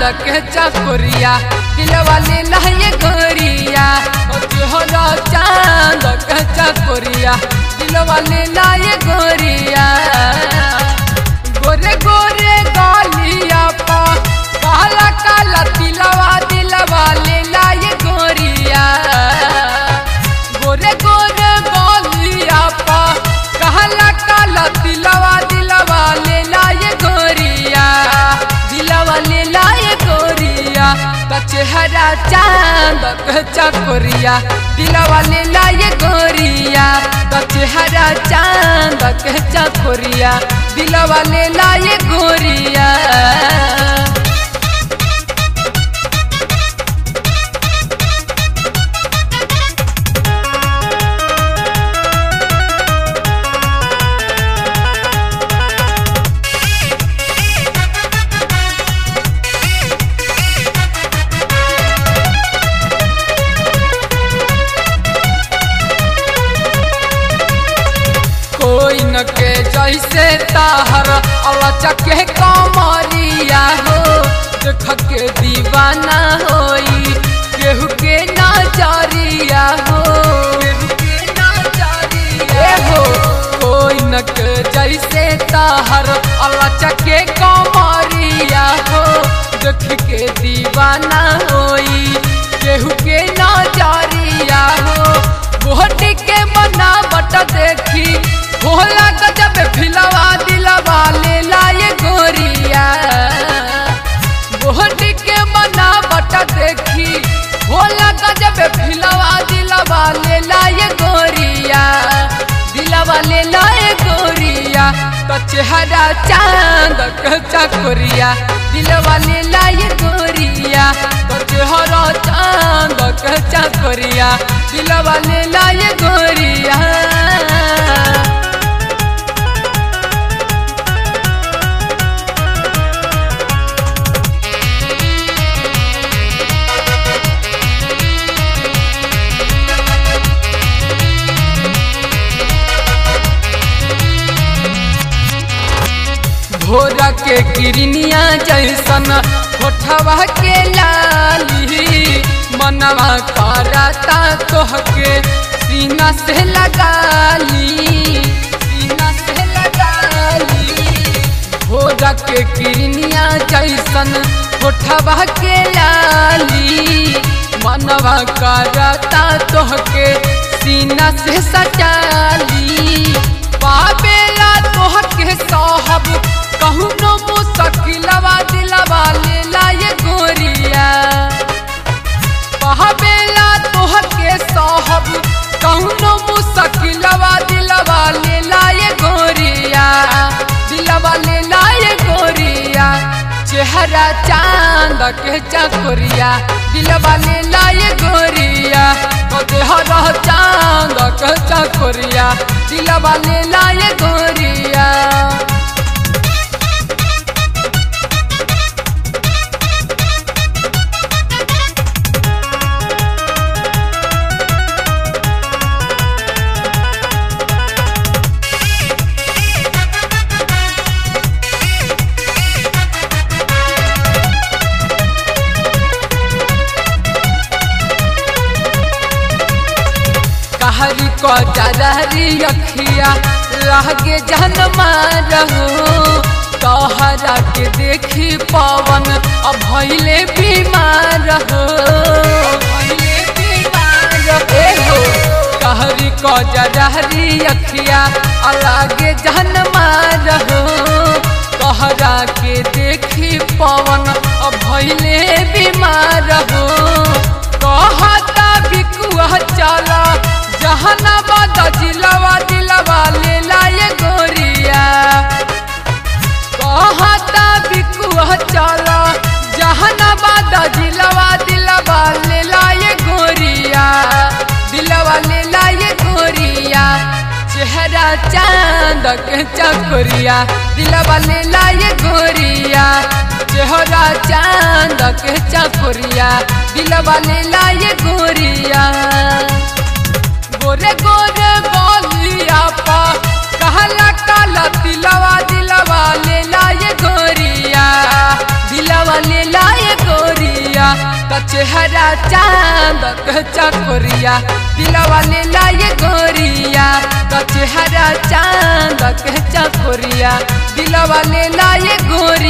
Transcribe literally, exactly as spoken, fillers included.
के चकोरिया दिलवा ले लाए गोरिया तोहरा चांद के चकोरिया दिलवा ले लाए गोरिया गोरे गोरे गालिया पा काला काला तिलवा दिलवा ले लाए गोरिया गोरे गोरे गालिया पा काला काला तिलवा दिलवा ले लाए गोरिया दिलवा ले लाए गोरिया चेहरा चांद के चकोरिया दिलवा ले लाए गोरिया चेहरा चांद के चकोरिया दिलवा ले लाए गोरिया कोई न के जैसे ताहर अलचक के कमरिया हो देख के दीवाना होई केहू के नजरिया हो हो कोई न के जैसे ताहर अलचक के कमरिया हो देख के दीवाना होई केहू के नजरिया हो गोहट के बनावट देखी होला गजब फिलवा दिलवा ले लाए गोरिया गोहट के बनावट देखी होला गजब फिलवा दिलवा ले लाए गोरिया दिलवा ले लाए गोरिया तो चेहरा चांद के चकोरिया दिलवा ले लाए गोरिया तो चेहरा चांद के चकोरिया दिलवा ले लाए गोरिया भोरा के किरनिया जैसन होठवा के लाली मनवा कराता तोहके सीना से लगाली सीना से लगाली भोरा के किरनिया जैसन होठवा के लाली मनवा कराता तोहके सीना से सटाली पावेला तोहके साहब कहूँ न मुश्किलवा दिलवा ले लाए गोरिया पहावेला तोहके साहब कहूँ न मुश्किलवा दिलवा ले लाए गोरिया दिलवा ले लाए गोरिया चेहरा चांद के चकोरिया दिलवा ले लाए गोरिया चेहरा चांद के चकोरिया दिलवा ले लाए गोरिया हरी को जरहरी अखिया लागे जहन मारहो तोहरा के देखी पवन अब भइले बीमार हो भइले बीमार हो कहरी को जरहरी अखिया लागे जहन मारहो तोहरा के देखी पवन अब भइले बीमार हो कहता बिकुआ चला जहानाबाद जिलवा दिलवा ले लाए गोरिया कहता बिकुआ चला जहानाबाद जिलवा दिलवा ले लाए गोरिया दिलवा ले लाए गोरिया चेहरा चांद के चकोरिया दिलवा ले लाए गोरिया चेहरा चांद के चकोरिया दिलवा ले लाए गोरिया गोरे गोरे गोलिया पा कहला काला दिलवा दिलवा ले लाए गोरिया दिलवा ले लाए तो चेहरा चांद के चकोरिया दिलवा ले लाए गोरिया तो चेहरा चांद के चकोरिया दिलवा ले लाए गोरिया।